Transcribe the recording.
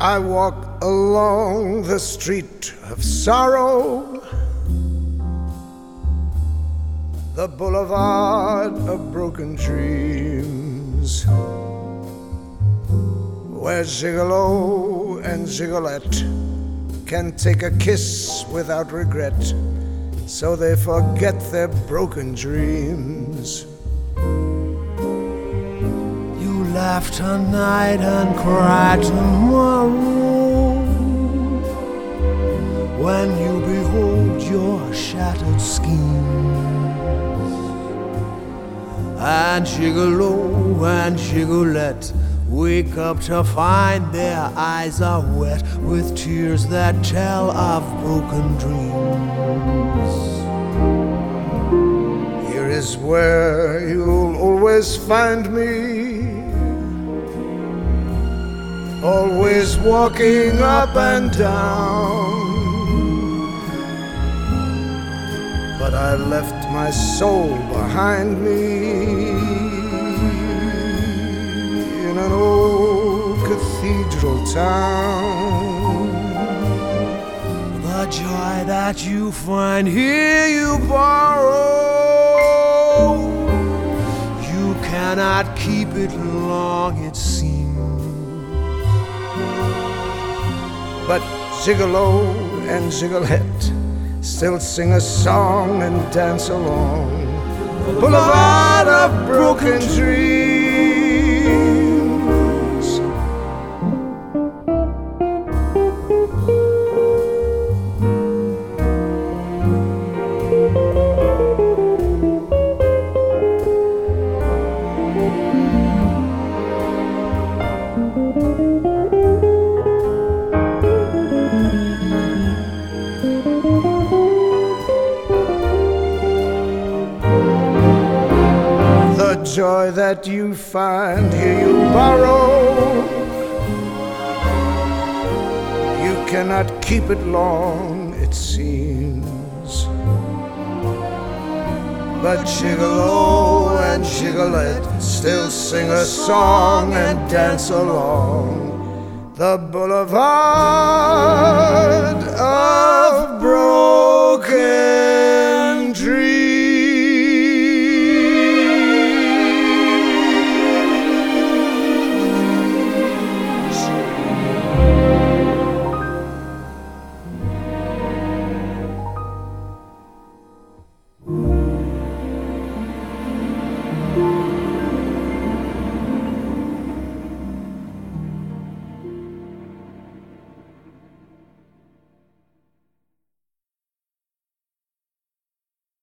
I walk along the street of sorrow, the boulevard of broken dreams, where gigolo and gigolette can take a kiss without regret, so they forget their broken dreams. You laugh tonight and cry tomorrow when you behold your shattered schemes. And gigolo and gigolette wake up to find their eyes are wet with tears that tell of broken dreams. Here is where you'll always find me, always walking up and down. But I left my soul behind me in an old cathedral town. The joy that you find here you borrow. You cannot keep it long, it seems. But gigolo and gigolette still sing a song and dance along the boulevard of broken dreams. Joy that you find here you borrow. You cannot keep it long, it seems. But gigolo and gigolette still sing a song and dance along the boulevard of broken dreams. Thank you.